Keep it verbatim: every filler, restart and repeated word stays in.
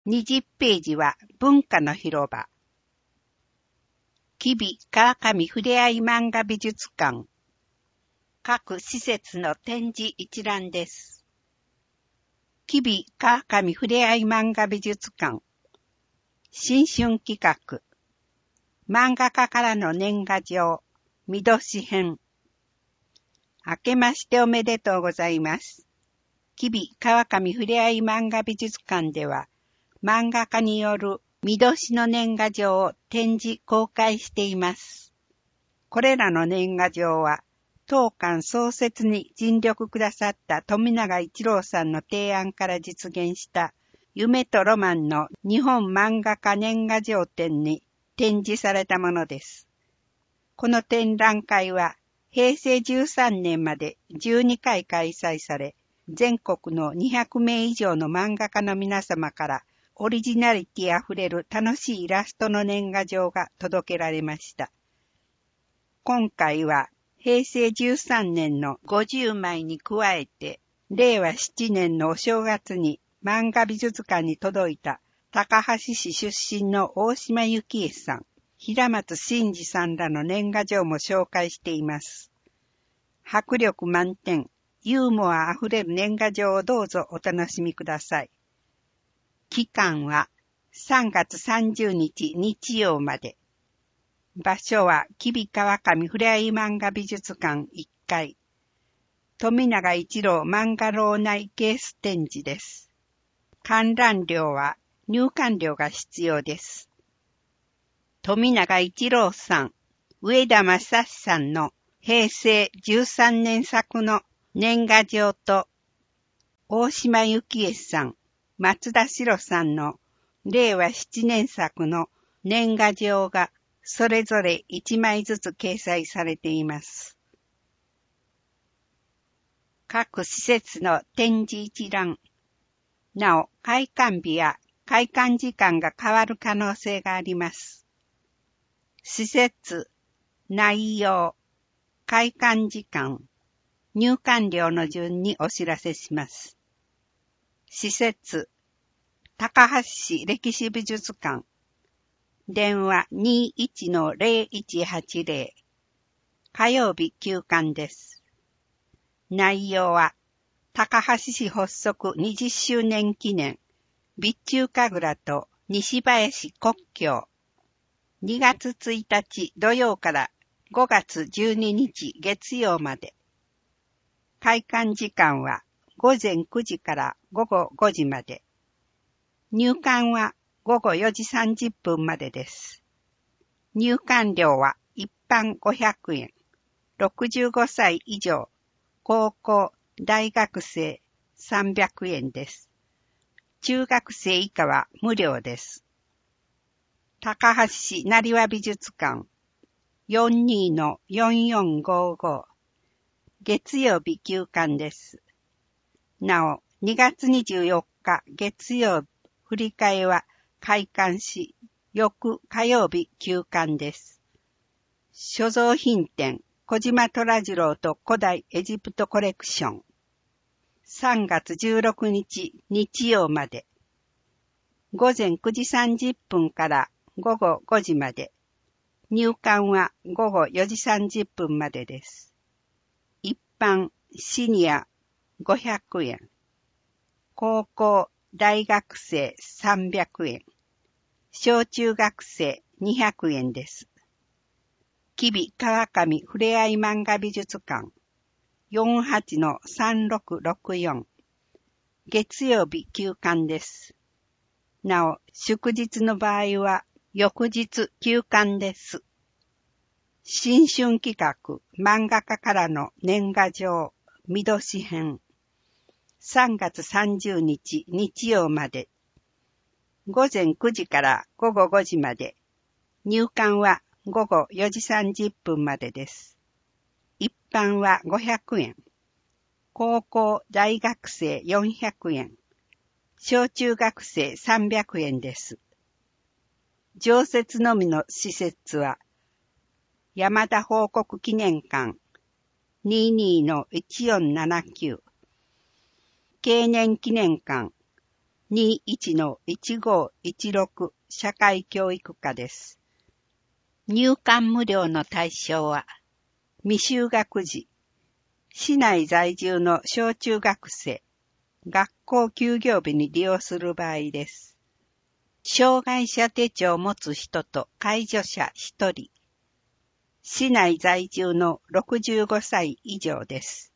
にじゅうページは文化の広場。吉備川上ふれあい漫画美術館。各施設の展示一覧です。吉備川上ふれあい漫画美術館。新春企画。漫画家からの年賀状。見年編。明けましておめでとうございます。吉備川上ふれあい漫画美術館では、漫画家による見年の年賀状を展示公開しています。これらの年賀状は、当館創設に尽力くださった富永一郎さんの提案から実現した夢とロマンの日本漫画家年賀状展に展示されたものです。この展覧会はへいせいじゅうさんねんまでじゅうにかい開催され、全国のにひゃくめい以上の漫画家の皆様からオリジナリティあふれる楽しいイラストの年賀状が届けられました。今回はへいせいじゅうさんねんのごじゅうまいに加えて、れいわななねんのお正月に漫画美術館に届いた高梁市出身の大島幸恵さん、平松真二さんらの年賀状も紹介しています。迫力満点、ユーモアあふれる年賀状をどうぞお楽しみください。期間はさんがつさんじゅうにち日曜まで。場所は吉備川上ふれあい漫画美術館いっかい。富永一郎漫画廊内ケース展示です。観覧料は入館料が必要です。富永一郎さん、上田正史さんのへいせいじゅうさんねん作の年賀状と、大島幸恵さん、松田史郎さんのれいわななねん作の年賀状がそれぞれいちまいずつ掲載されています。各施設の展示一覧。なお、開館日や開館時間が変わる可能性があります。施設、内容、開館時間、入館料の順にお知らせします。施設、高梁市歴史美術館。電話 にいちのぜろいちはちぜろ。火曜日休館です。内容は、高梁市発足にじゅっしゅうねん記念、備中神楽と西林国境。にがつついたち土曜からごがつじゅうににち月曜まで。開館時間はごぜんくじからごごごじまで。入館はごごよじさんじゅっぷんまでです。入館料は一般ごひゃくえん、ろくじゅうごさい以上、高校、大学生さんびゃくえんです。中学生以下は無料です。高梁市成羽美術館 よんにのよんよんごご。月曜日休館です。なお、にがつにじゅうよっか月曜日振り替えは開館し、翌火曜日休館です。所蔵品展、小島虎次郎と古代エジプトコレクション。さんがつじゅうろくにち日曜まで。ごぜんくじさんじゅっぷんからごごごじまで。入館はごごよじさんじゅっぷんまでです。一般、シニアごひゃくえん。高校、大学生さんびゃくえん。小中学生にひゃくえんです。吉備川上ふれあい漫画美術館 よんはちのさんろくろくよん。月曜日休館です。なお、祝日の場合は翌日休館です。新春企画漫画家からの年賀状見年編。さんがつさんじゅうにち日曜まで。ごぜんくじからごごごじまで。入館はごごよじさんじゅっぷんまでです。一般はごひゃくえん。高校、大学生よんひゃくえん。小中学生さんびゃくえんです。常設のみの施設は、山田報国記念館 にじゅうにのいちよんななきゅう。経年記念館にじゅういちのいちごいちろく 社会教育科です。入館無料の対象は、未就学児、市内在住の小中学生、学校休業日に利用する場合です。障害者手帳を持つ人と介助者ひとり、市内在住のろくじゅうごさい以上です。